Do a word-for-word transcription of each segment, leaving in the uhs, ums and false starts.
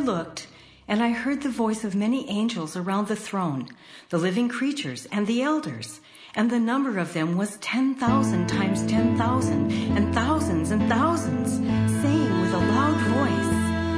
looked, and I heard the voice of many angels around the throne, the living creatures and the elders, and the number of them was ten thousand times ten thousand, and thousands and thousands, saying with a loud voice,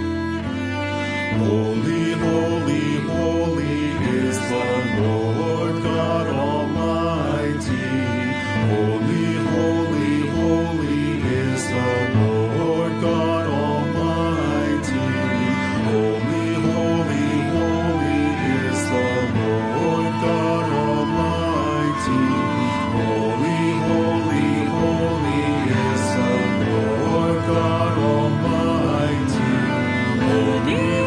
Holy, holy, holy is the Lord God Almighty. Holy, holy, holy is the Lord God Almighty. Holy, holy, holy is the Lord God Almighty. Holy, holy, holy is the Lord God Almighty. Holy,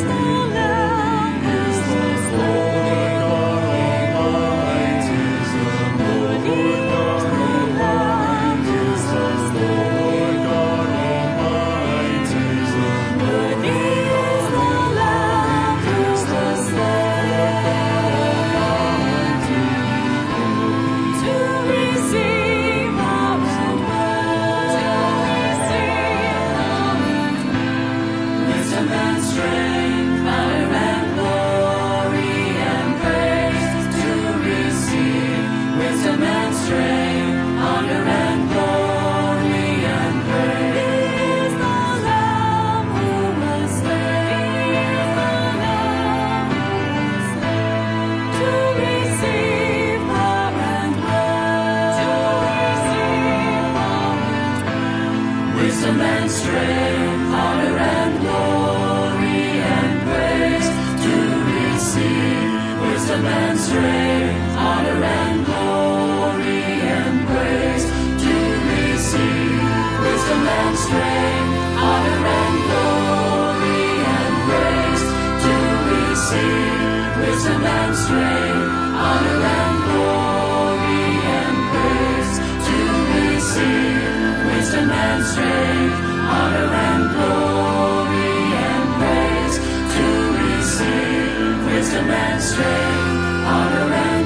wisdom and strength, honor and glory and praise to receive. Wisdom and strength, honor and glory and praise to receive. Wisdom and strength, honor and glory and praise to receive. Wisdom and strength, honor and glory and praise to receive. Wisdom and strength, honor and glory and praise to receive. Wisdom and strength, honor and